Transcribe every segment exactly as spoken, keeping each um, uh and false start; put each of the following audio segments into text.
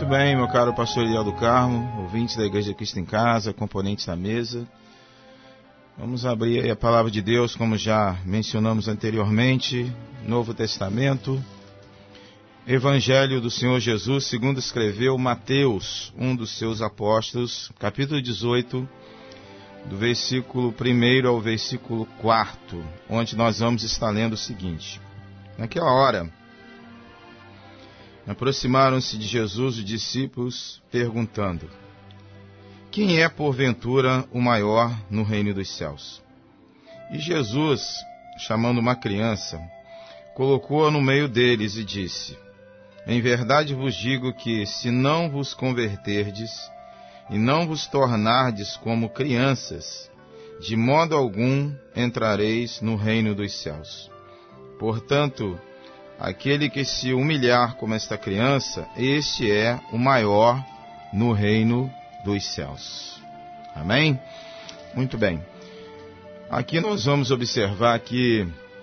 bem, meu caro pastor Eliel do Carmo, ouvintes da Igreja Cristo em Casa, componentes da mesa. Vamos abrir aí a palavra de Deus, como já mencionamos anteriormente, Novo Testamento, Evangelho do Senhor Jesus, segundo escreveu Mateus, um dos seus apóstolos, capítulo dezoito, do versículo primeiro ao versículo quarto, onde nós vamos estar lendo o seguinte. Naquela hora, aproximaram-se de Jesus os discípulos, perguntando: quem é, porventura, o maior no reino dos céus? E Jesus, chamando uma criança, colocou-a no meio deles e disse: em verdade vos digo que, se não vos converterdes e não vos tornardes como crianças, de modo algum entrareis no reino dos céus. Portanto, aquele que se humilhar como esta criança, este é o maior no reino dos céus. Amém? Muito bem. Aqui nós vamos observar que,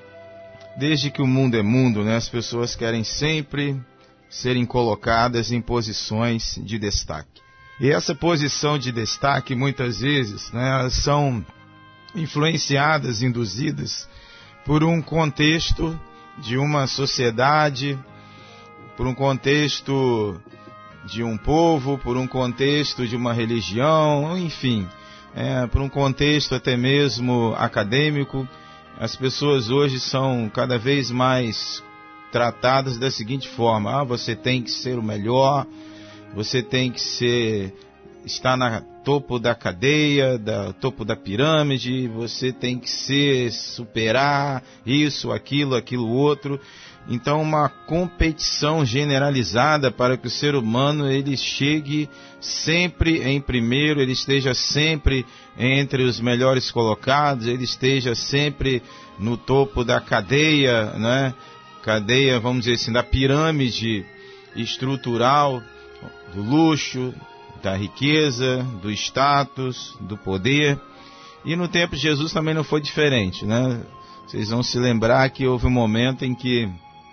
desde que o mundo é mundo, né, as pessoas querem sempre serem colocadas em posições de destaque. E essa posição de destaque, muitas vezes, né, elas são influenciadas, induzidas por um contexto de uma sociedade, por um contexto de um povo, por um contexto de uma religião, enfim, é, por um contexto até mesmo acadêmico. As pessoas hoje são cada vez mais tratadas da seguinte forma: ah, você tem que ser o melhor, você tem que ser, estar na topo da cadeia, da topo da pirâmide, você tem que ser, superar isso, aquilo, aquilo outro. Então, uma competição generalizada para que o ser humano ele chegue sempre em primeiro, ele esteja sempre entre os melhores colocados, ele esteja sempre no topo da cadeia, né? Cadeia, vamos dizer assim, da pirâmide estrutural, do luxo, da riqueza, do status, do poder. E no tempo de Jesus também não foi diferente, né? Vocês vão se lembrar que houve um momento em que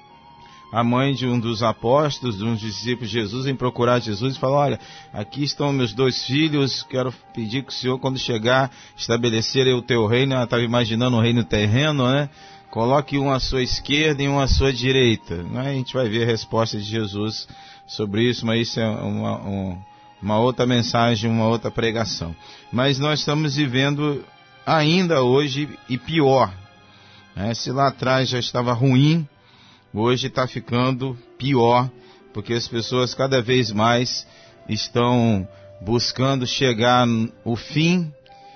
a mãe de um dos apóstolos, de um dos discípulos de Jesus, vem procurar Jesus e falou: olha, aqui estão meus dois filhos, quero pedir que o Senhor, quando chegar, estabelecer aí o teu reino. Ela estava imaginando um reino terreno, né? Coloque um à sua esquerda e um à sua direita. A gente vai ver a resposta de Jesus sobre isso, mas isso é uma, um, uma outra mensagem, uma outra pregação. Mas nós estamos vivendo ainda hoje e pior. Né? Se lá atrás já estava ruim, hoje está ficando pior, porque as pessoas cada vez mais estão buscando chegar ao fim,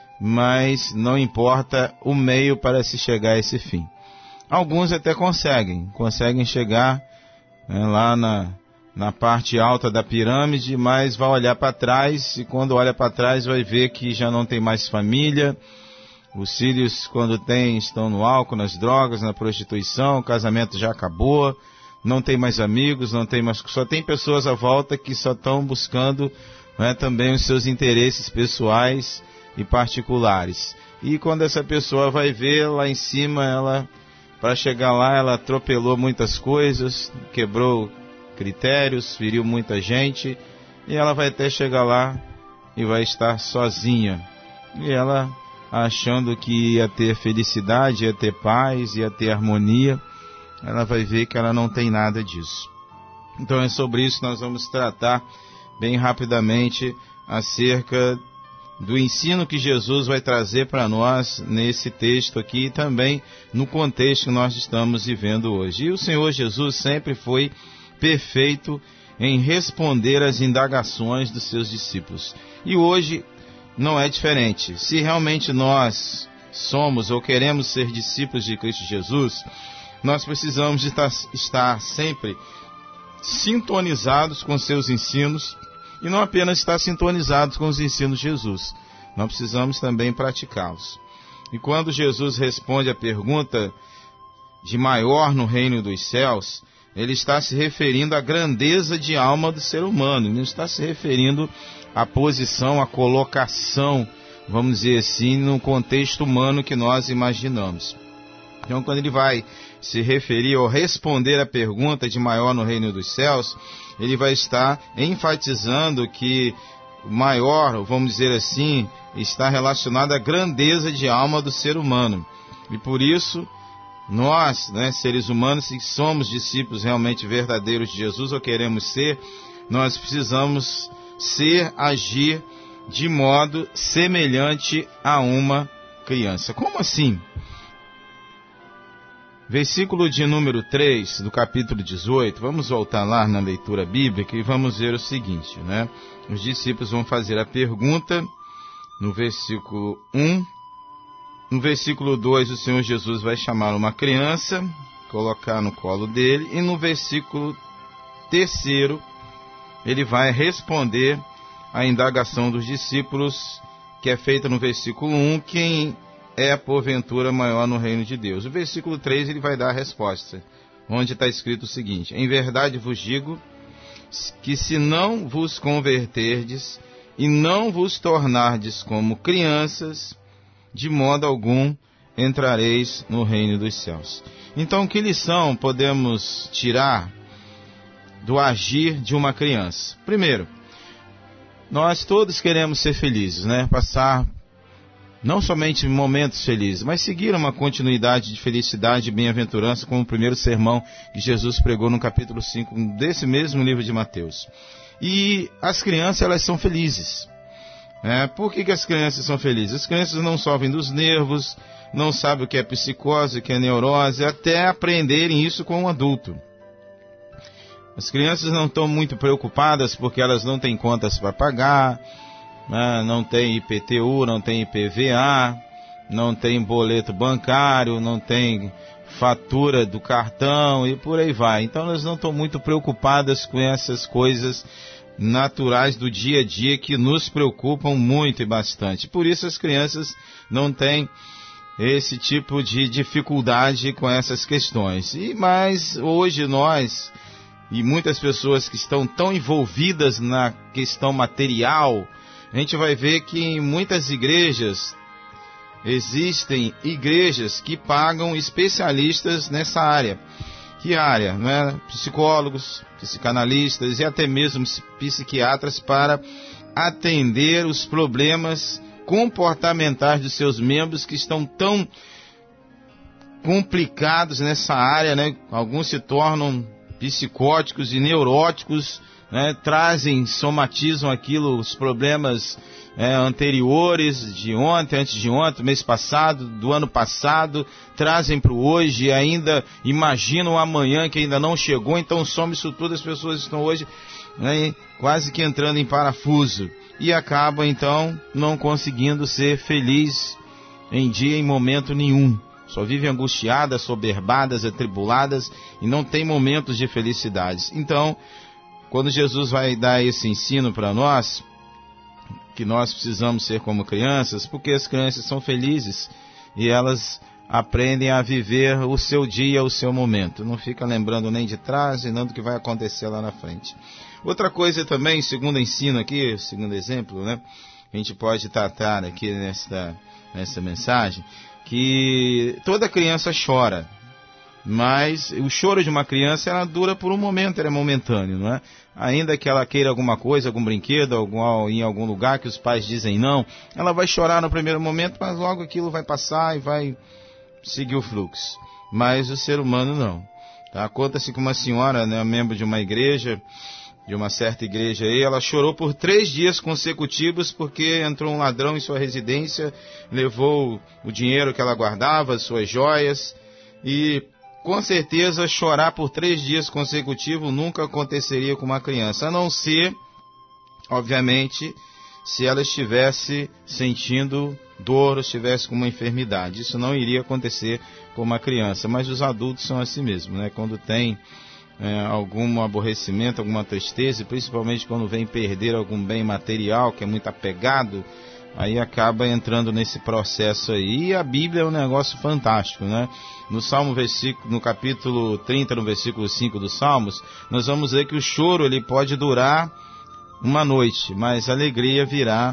mas não importa o meio para se chegar a esse fim. Alguns até conseguem, conseguem chegar, né, lá na, na parte alta da pirâmide, mas vai olhar para trás, e quando olha para trás vai ver que já não tem mais família. Os filhos, quando tem, estão no álcool, nas drogas, na prostituição, o casamento já acabou, não tem mais amigos, não tem mais, só tem pessoas à volta que só estão buscando, né, também os seus interesses pessoais e particulares. E quando essa pessoa vai ver lá em cima, ela, para chegar lá, ela atropelou muitas coisas, quebrou critérios, feriu muita gente, e ela vai até chegar lá e vai estar sozinha. E ela, achando que ia ter felicidade, ia ter paz, ia ter harmonia, ela vai ver que ela não tem nada disso. Então é sobre isso que nós vamos tratar bem rapidamente acerca do ensino que Jesus vai trazer para nós nesse texto aqui e também no contexto que nós estamos vivendo hoje. E o Senhor Jesus sempre foi perfeito em responder às indagações dos seus discípulos. E hoje não é diferente. Se realmente nós somos ou queremos ser discípulos de Cristo Jesus, nós precisamos de estar, estar sempre sintonizados com seus ensinos, e não apenas estar sintonizados com os ensinos de Jesus. Nós precisamos também praticá-los. E quando Jesus responde a pergunta de maior no reino dos céus, ele está se referindo à grandeza de alma do ser humano. Ele não está se referindo à posição, à colocação, vamos dizer assim, no contexto humano que nós imaginamos. Então, quando ele vai se referir ou responder a pergunta de maior no reino dos céus, ele vai estar enfatizando que maior, vamos dizer assim, está relacionado à grandeza de alma do ser humano. E por isso, nós, né, seres humanos, se somos discípulos realmente verdadeiros de Jesus ou queremos ser, nós precisamos ser, agir de modo semelhante a uma criança. Como assim? Versículo de número três do capítulo dezoito, vamos voltar lá na leitura bíblica e vamos ver o seguinte, né? Os discípulos vão fazer a pergunta no versículo um. No versículo dois, o Senhor Jesus vai chamar uma criança, colocar no colo dele, e no versículo terceiro, ele vai responder a indagação dos discípulos, que é feita no versículo um, quem é porventura maior no reino de Deus. O versículo três, ele vai dar a resposta, onde está escrito o seguinte: em verdade vos digo que se não vos converterdes e não vos tornardes como crianças, de modo algum entrareis no reino dos céus. Então, que lição podemos tirar do agir de uma criança? Primeiro, nós todos queremos ser felizes, né? Passar não somente momentos felizes, mas seguir uma continuidade de felicidade e bem-aventurança, como o primeiro sermão que Jesus pregou no capítulo cinco desse mesmo livro de Mateus. E as crianças, elas são felizes. É, por que, que as crianças são felizes? As crianças não sofrem dos nervos, não sabem o que é psicose, o que é neurose, até aprenderem isso com um adulto. As crianças não estão muito preocupadas porque elas não têm contas para pagar, né? Não tem I P T U, não tem I P V A, não tem boleto bancário, não tem fatura do cartão e por aí vai. Então elas não estão muito preocupadas com essas coisas naturais do dia a dia que nos preocupam muito e bastante. Por isso as crianças não têm esse tipo de dificuldade com essas questões. E mas hoje nós e muitas pessoas que estão tão envolvidas na questão material, a gente vai ver que em muitas igrejas existem igrejas que pagam especialistas nessa área. Que área? Né? Psicólogos, psicanalistas e até mesmo psiquiatras para atender os problemas comportamentais dos seus membros que estão tão complicados nessa área, né? Alguns se tornam psicóticos e neuróticos, né? Trazem, somatizam aquilo, os problemas É, anteriores, de ontem, antes de ontem, mês passado, do ano passado, trazem para o hoje e ainda imaginam o amanhã que ainda não chegou, então some isso tudo, as pessoas estão hoje, né, quase que entrando em parafuso e acabam então não conseguindo ser feliz em dia, em momento nenhum. Só vivem angustiadas, soberbadas, atribuladas e não tem momentos de felicidade. Então, quando Jesus vai dar esse ensino para nós, que nós precisamos ser como crianças, porque as crianças são felizes e elas aprendem a viver o seu dia, o seu momento. Não fica lembrando nem de trás e não do que vai acontecer lá na frente. Outra coisa também, segundo ensino aqui, segundo exemplo, né, a gente pode tratar aqui nessa, nessa mensagem, que toda criança chora. Mas o choro de uma criança, ela dura por um momento, ela é momentâneo, não é? Ainda que ela queira alguma coisa, algum brinquedo, algum, em algum lugar que os pais dizem não, ela vai chorar no primeiro momento, mas logo aquilo vai passar e vai seguir o fluxo. Mas o ser humano não. Tá? Conta-se que uma senhora, né, membro de uma igreja, de uma certa igreja aí, ela chorou por três dias consecutivos porque entrou um ladrão em sua residência, levou o dinheiro que ela guardava, as suas joias, e com certeza chorar por três dias consecutivos nunca aconteceria com uma criança, a não ser, obviamente, se ela estivesse sentindo dor ou estivesse com uma enfermidade. Isso não iria acontecer com uma criança, mas os adultos são assim mesmo, né? Quando tem é, algum aborrecimento, alguma tristeza, e principalmente quando vem perder algum bem material que é muito apegado, aí acaba entrando nesse processo aí. E a Bíblia é um negócio fantástico, né? No Salmo, versículo, no capítulo trinta, no versículo cinco dos Salmos, nós vamos ver que o choro ele pode durar uma noite, mas a alegria virá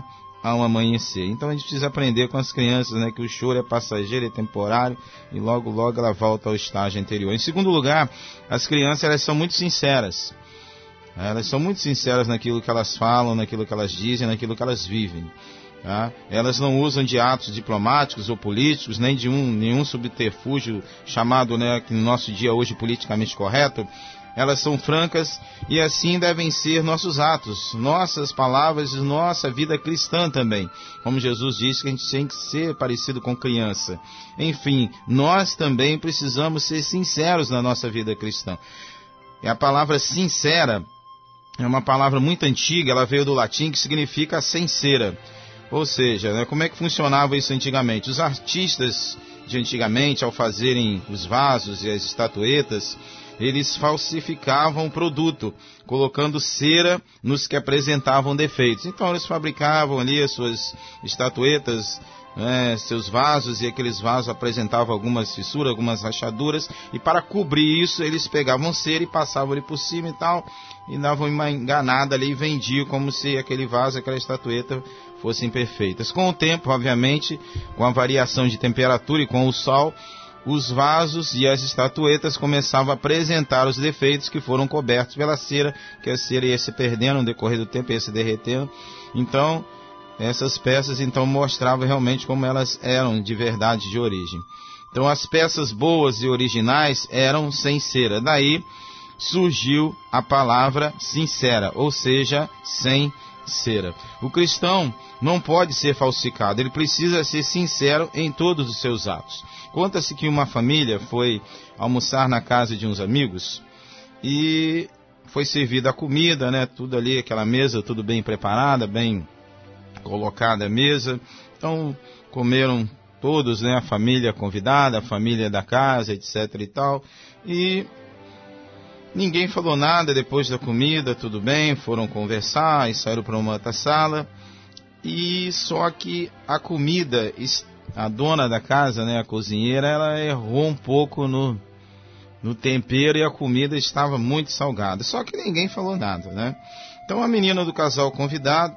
ao amanhecer. Então a gente precisa aprender com as crianças, né, que o choro é passageiro, é temporário, e logo, logo ela volta ao estágio anterior. Em segundo lugar, as crianças, elas são muito sinceras. Elas são muito sinceras naquilo que elas falam, naquilo que elas dizem, naquilo que elas vivem. Tá? Elas não usam de atos diplomáticos ou políticos, nem de um, nenhum subterfúgio chamado, né, que no nosso dia hoje politicamente correto. Elas são francas e assim devem ser nossos atos, nossas palavras e nossa vida cristã também. Como Jesus disse que a gente tem que ser parecido com criança. Enfim, nós também precisamos ser sinceros na nossa vida cristã. E a palavra sincera é uma palavra muito antiga, ela veio do latim, que significa sincera. Ou seja, né, como é que funcionava isso antigamente? Os artistas de antigamente, ao fazerem os vasos e as estatuetas, eles falsificavam o produto, colocando cera nos que apresentavam defeitos. Então eles fabricavam ali as suas estatuetas, né, seus vasos, e aqueles vasos apresentavam algumas fissuras, algumas rachaduras, e para cobrir isso eles pegavam cera e passavam ali por cima e tal, e davam uma enganada ali e vendiam como se aquele vaso, aquela estatueta fossem perfeitas. Com o tempo, obviamente, com a variação de temperatura e com o sol, os vasos e as estatuetas começavam a apresentar os defeitos que foram cobertos pela cera, que a cera ia se perdendo no decorrer do tempo, ia se derretendo. Então, essas peças então mostravam realmente como elas eram de verdade, de origem. Então, as peças boas e originais eram sem cera. Daí surgiu a palavra sincera, ou seja, sem cera. O cristão não pode ser falsificado, ele precisa ser sincero em todos os seus atos. Conta-se que uma família foi almoçar na casa de uns amigos e foi servida a comida, né? Tudo ali, aquela mesa, tudo bem preparada, bem colocada a mesa. Então, comeram todos, né? A família convidada, a família da casa, etc e tal. E ninguém falou nada depois da comida, tudo bem, foram conversar e saíram para uma outra sala. E só que a comida, a dona da casa, né, a cozinheira, ela errou um pouco no, no tempero e a comida estava muito salgada. Só que ninguém falou nada, né? Então a menina do casal convidado,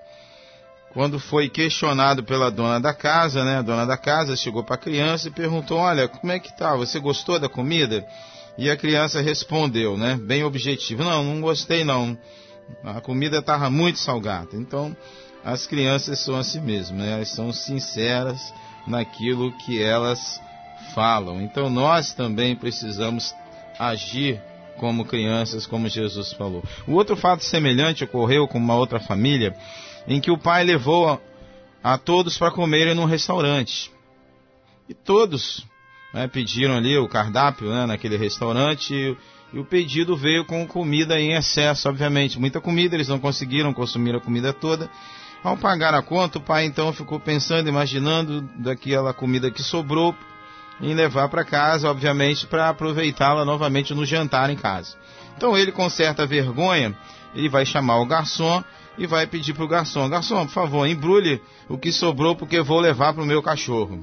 quando foi questionado pela dona da casa, né, a dona da casa chegou para a criança e perguntou: olha, como é que tá? Você gostou da comida? E a criança respondeu, né, bem objetivo: não, não gostei não. A comida estava muito salgada. Então, as crianças são assim mesmo, né? Elas são sinceras naquilo que elas falam. Então nós também precisamos agir como crianças, como Jesus falou. O outro fato semelhante ocorreu com uma outra família, em que o pai levou a todos para comerem num restaurante. E todos, né, pediram ali o cardápio, né, naquele restaurante, e, e o pedido veio com comida em excesso, obviamente. Muita comida, eles não conseguiram consumir a comida toda. Ao pagar a conta, o pai então ficou pensando, imaginando daquela comida que sobrou, em levar para casa, obviamente, para aproveitá-la novamente no jantar em casa. Então ele, com certa vergonha, ele vai chamar o garçom e vai pedir para o garçom: garçom, por favor, embrulhe o que sobrou, porque vou levar para o meu cachorro.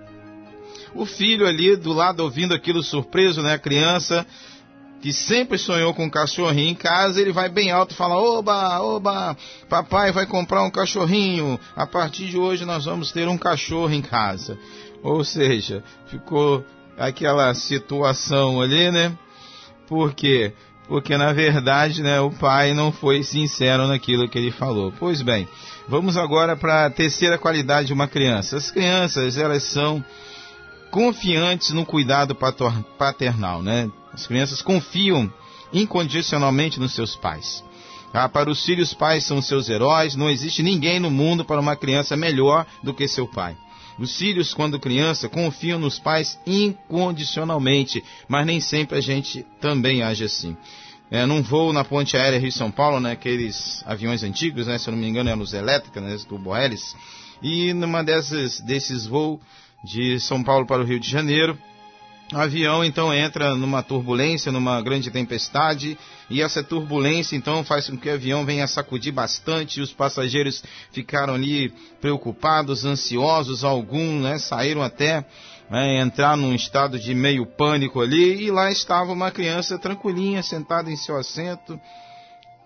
O filho ali do lado, ouvindo aquilo surpreso, né, a criança que sempre sonhou com um cachorrinho em casa, ele vai bem alto e fala: oba, oba, papai vai comprar um cachorrinho, a partir de hoje nós vamos ter um cachorro em casa. Ou seja, ficou aquela situação ali, né? Por quê? Porque na verdade, né, o pai não foi sincero naquilo que ele falou. Pois bem, vamos agora para a terceira qualidade de uma criança. As crianças, elas são confiantes no cuidado paternal, né? As crianças confiam incondicionalmente nos seus pais. Ah, para os filhos, os pais são seus heróis. Não existe ninguém no mundo para uma criança melhor do que seu pai. Os filhos, quando criança, confiam nos pais incondicionalmente, mas nem sempre a gente também age assim. É, num voo na ponte aérea Rio-São Paulo, né, aqueles aviões antigos, né, se eu não me engano eram os elétricos, né, turbo-hélices, e numa dessas, desses voos de São Paulo para o Rio de Janeiro, o avião então entra numa turbulência, numa grande tempestade, e essa turbulência então faz com que o avião venha a sacudir bastante, e os passageiros ficaram ali preocupados, ansiosos, alguns, né, saíram até né, entrar num estado de meio pânico ali, e lá estava uma criança tranquilinha, sentada em seu assento,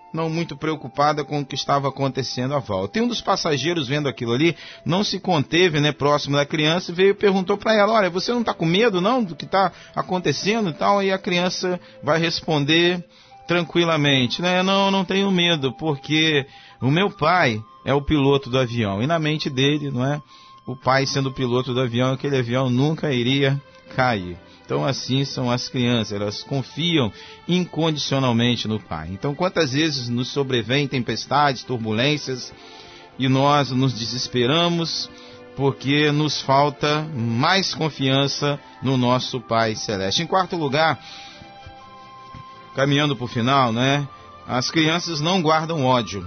não muito preocupada com o que estava acontecendo à volta. E um dos passageiros, vendo aquilo ali, não se conteve, né, próximo da criança, e veio e perguntou para ela: olha, você não está com medo, não, do que está acontecendo e tal? E a criança vai responder tranquilamente, né, não, não tenho medo, porque o meu pai é o piloto do avião. E na mente dele, não é, o pai sendo o piloto do avião, aquele avião nunca iria cair. Então assim são as crianças, elas confiam incondicionalmente no Pai. Então quantas vezes nos sobrevêm tempestades, turbulências, e nós nos desesperamos porque nos falta mais confiança no nosso Pai Celeste. Em quarto lugar, caminhando para o final, né, as crianças não guardam ódio.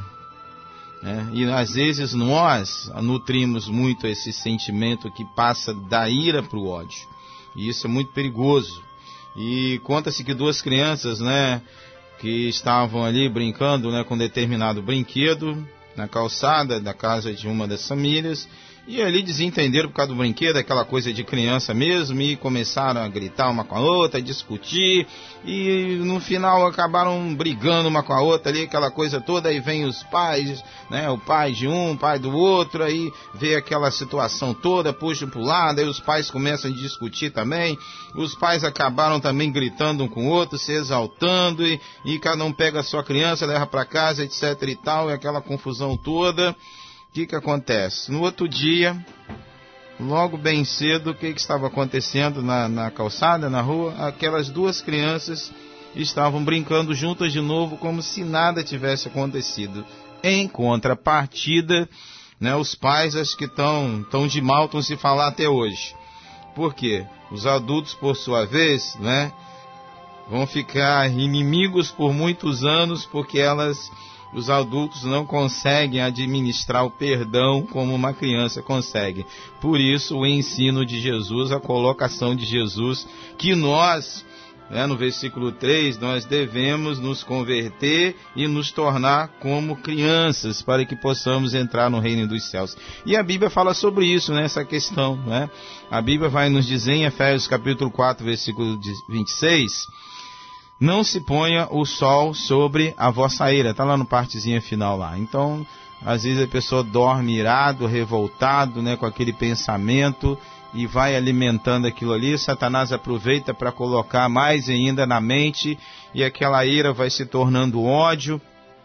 Né, e às vezes nós nutrimos muito esse sentimento que passa da ira para o ódio. E isso é muito perigoso. E conta-se que duas crianças, né, que estavam ali brincando, né, com determinado brinquedo na calçada da casa de uma das famílias, e ali desentenderam por causa do brinquedo, aquela coisa de criança mesmo, e começaram a gritar uma com a outra, a discutir, e no final acabaram brigando uma com a outra ali, aquela coisa toda. Aí vem os pais, né, o pai de um, o pai do outro, aí vê aquela situação toda, puxa para o lado, aí os pais começam a discutir também, os pais acabaram também gritando um com o outro, se exaltando, e, e cada um pega a sua criança, leva para casa, etc e tal, e aquela confusão toda. O que que acontece? No outro dia, logo bem cedo, o que que estava acontecendo na, na calçada, na rua? Aquelas duas crianças estavam brincando juntas de novo, como se nada tivesse acontecido. Em contrapartida, né, os pais, acho que estão tão de mal, estão se falar até hoje. Por quê? Os adultos, por sua vez, né, vão ficar inimigos por muitos anos, porque elas... os adultos não conseguem administrar o perdão como uma criança consegue. Por isso, o ensino de Jesus, a colocação de Jesus, que nós, né, no versículo três, nós devemos nos converter e nos tornar como crianças, para que possamos entrar no reino dos céus. E a Bíblia fala sobre isso, né, essa questão. Né? A Bíblia vai nos dizer em Efésios capítulo quatro, versículo vinte e seis... não se ponha o sol sobre a vossa ira. Está lá no partezinha final lá. Então, às vezes a pessoa dorme irado, revoltado, né, com aquele pensamento, e vai alimentando aquilo ali. Satanás aproveita para colocar mais ainda na mente, e aquela ira vai se tornando ódio,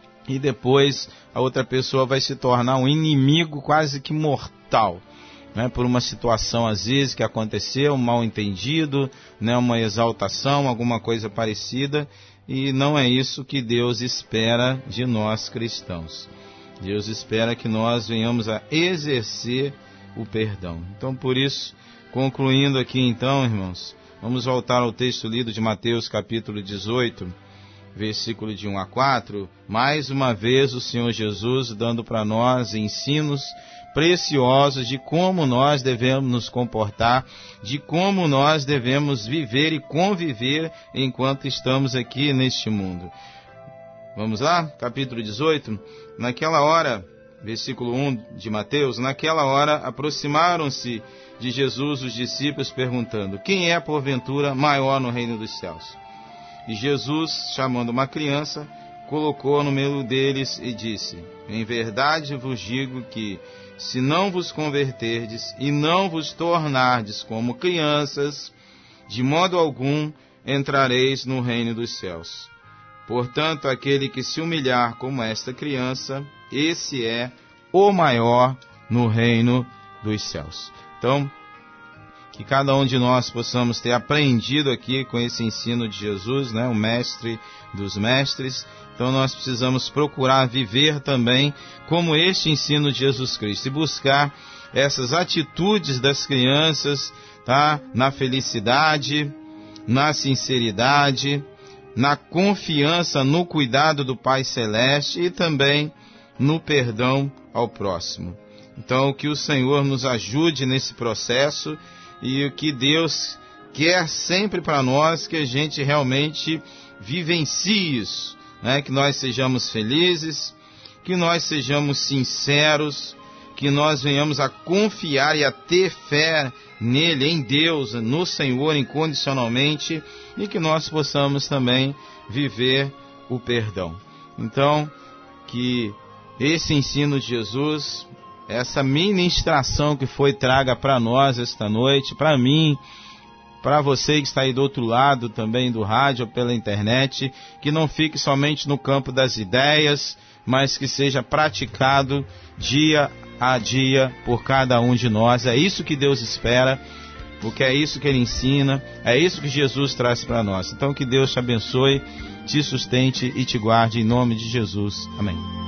e depois a outra pessoa vai se tornar um inimigo quase que mortal. Né, por uma situação às vezes que aconteceu, um mal entendido, né, uma exaltação, alguma coisa parecida, e não é isso que Deus espera de nós cristãos. Deus espera que nós venhamos a exercer o perdão. Então, por isso, concluindo aqui então, irmãos, vamos voltar ao texto lido de Mateus capítulo dezoito, versículo de um a quatro, mais uma vez o Senhor Jesus dando para nós ensinos preciosos de como nós devemos nos comportar, de como nós devemos viver e conviver enquanto estamos aqui neste mundo. Vamos lá? Capítulo dezoito. Naquela hora, versículo um de Mateus, naquela hora aproximaram-se de Jesus os discípulos perguntando: quem é porventura maior no reino dos céus? E Jesus, chamando uma criança, colocou no meio deles e disse: em verdade vos digo que, se não vos converterdes e não vos tornardes como crianças, de modo algum entrareis no reino dos céus. Portanto, aquele que se humilhar como esta criança, esse é o maior no reino dos céus. Então, que cada um de nós possamos ter aprendido aqui com esse ensino de Jesus, né, o mestre dos mestres. Então nós precisamos procurar viver também como este ensino de Jesus Cristo e buscar essas atitudes das crianças, tá, na felicidade, na sinceridade, na confiança no cuidado do Pai Celeste e também no perdão ao próximo. Então que o Senhor nos ajude nesse processo, e o que Deus quer sempre para nós, que a gente realmente vivencie isso, né? Que nós sejamos felizes, que nós sejamos sinceros, que nós venhamos a confiar e a ter fé nele, em Deus, no Senhor incondicionalmente, e que nós possamos também viver o perdão. Então, que esse ensino de Jesus, essa ministração que foi traga para nós esta noite, para mim, para você que está aí do outro lado também do rádio ou pela internet, que não fique somente no campo das ideias, mas que seja praticado dia a dia por cada um de nós. É isso que Deus espera, porque é isso que Ele ensina, é isso que Jesus traz para nós. Então que Deus te abençoe, te sustente e te guarde em nome de Jesus. Amém.